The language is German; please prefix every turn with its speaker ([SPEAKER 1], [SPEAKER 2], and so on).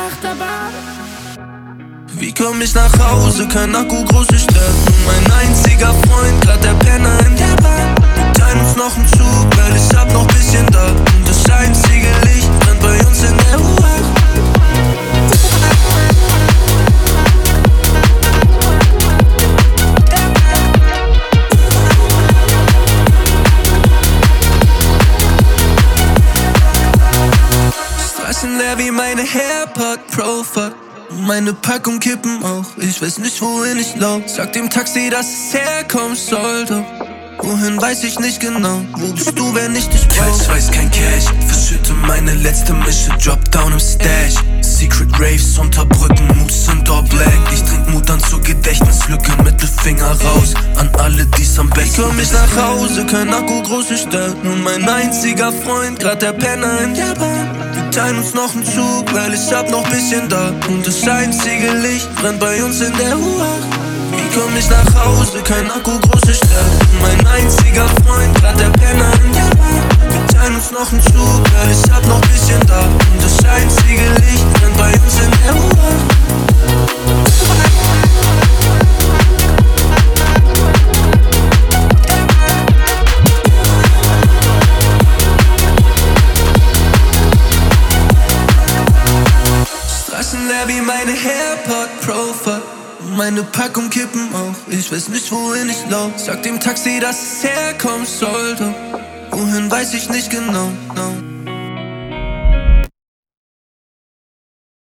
[SPEAKER 1] Achterbahn.
[SPEAKER 2] Wie komm ich nach Hause? Kein Akku, große Stadt. Mein einziger Freund, grad der Penner in der Bahn. Wir teilen uns noch einen Zug, weil ich hab noch bisschen da. Und das einzige Licht brennt bei uns in der U8. Straßen leer wie meine Hairpod Pro Fuck. Meine Packung kippen auch, ich weiß nicht wohin ich lauf. Sag dem Taxi, dass es herkommen sollte. Wohin weiß ich nicht genau, wo bist du, wenn ich dich brauch? Teils weiß kein Cash, verschütte meine letzte Mische, drop down im Stash. Secret Raves unter Brücken, Moods sind all black. Ich trink Mut an zur Gedächtnislücke, Mittelfinger raus an alle, die's am besten. Komm ich nach Hause, kein Akku, große Stadt. Nur mein einziger Freund, grad der Penner in der Bahn. Wir teilen uns noch einen Zug, weil ich hab noch bisschen da. Und das einzige Licht brennt bei uns in der U8. Wie komm ich nach Hause, kein Akku, große Stadt. Mein einziger Freund, grad der Penner in der Bahn. Wir teilen uns noch einen Zug, weil ich hab noch bisschen da. Und das einzige Licht brennt bei uns in der U8. Straßen leer wie meine Hairpod Pro Fuck. Meine Packung kippen auch, ich weiß nicht wohin ich lauf. Sag dem Taxi, dass es herkommen sollte. Wohin weiß ich nicht genau, no.